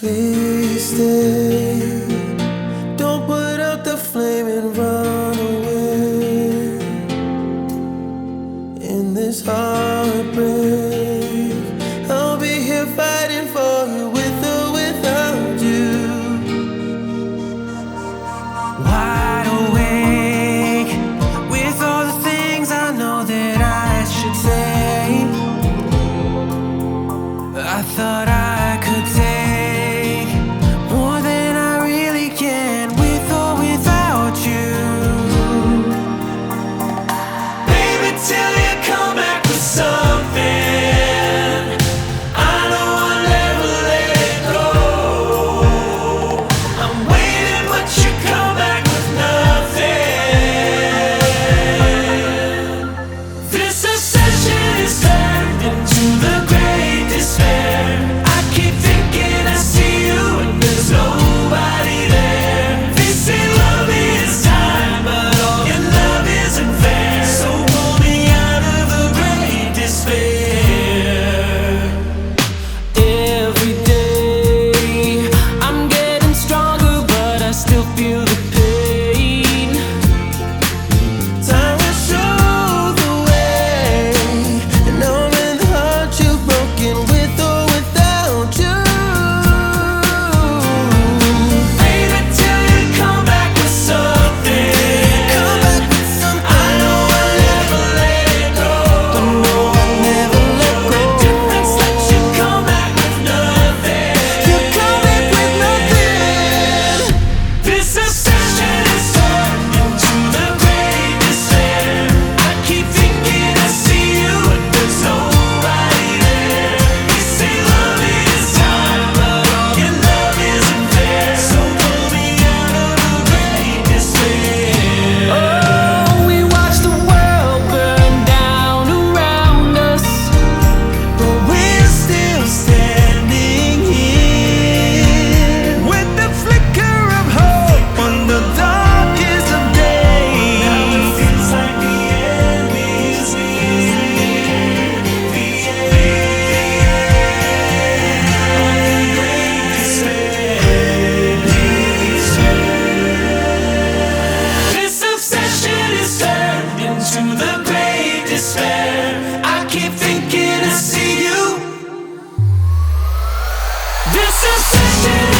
Please stay. Don't put out the flame and run away. In this heartbreak, I'll be here fighting for you with or without you. Wide awake with all the things I know that I should say. I thought I could take more than I really can with or without you. Baby, till you come back with something, I know I'll never let it go. I'm waiting, but you come back with nothing. This obsession is turned into the great despair. I keep thinking I see you and there's nobody there. They say love is time, but all your love isn't fair. So pull me out of the great despair. Every day I'm getting stronger, but I still feel the pain. Time will show the way, and now I'm in the heart you've broken with or without you. Baby, till you come back with something, I know I'll never let it go. But no, I'll never let go. The difference that you come back with nothing. You come back with nothing. This obsession is turned into the great despair. I keep thinking I see you and there's nobody there. They say love is time, but all your love isn't fair. So pull me out of the great despair. Oh, we watch the world burn down around us, but we're still standing here with the flicker of hope on the darkest of days. Now it feels like the end is near. The great despair. This obsession is turned into the great despair. I keep thinking I see you. This obsession